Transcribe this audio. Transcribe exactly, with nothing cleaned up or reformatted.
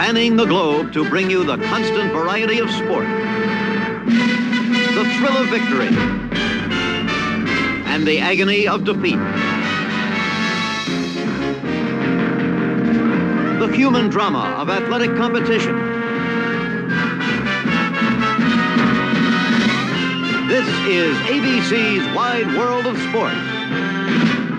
spanning the globe to bring you the constant variety of sport, the thrill of victory, and the agony of defeat. The human drama of athletic competition. This is A B C's Wide World of Sports.